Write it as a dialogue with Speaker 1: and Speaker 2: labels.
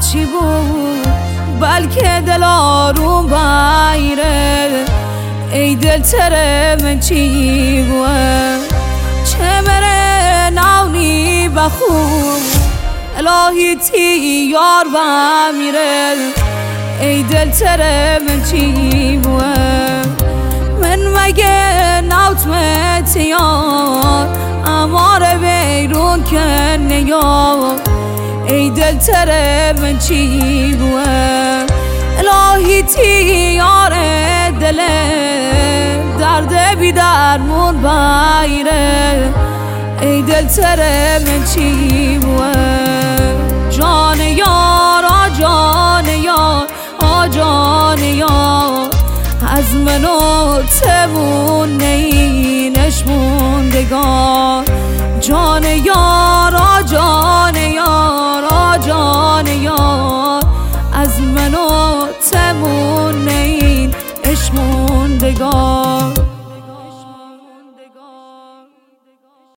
Speaker 1: چی بود بلکه دل آروم بایره ای دل تره من چی بود چه مره ناونی بخون الهی تی یار و میره ای دل تره من چی بود من مگه نوت یار امار بیرون کنه یار ای دل تره من چی بود الهی تی یار دله درد بی درمون بایره ای دل تره من چی بود جان یار آ جان یار آ جان یار از من و تمون نینش موندگار جان یار آ جان یار آ جان یار از من و تمون نینش موندگار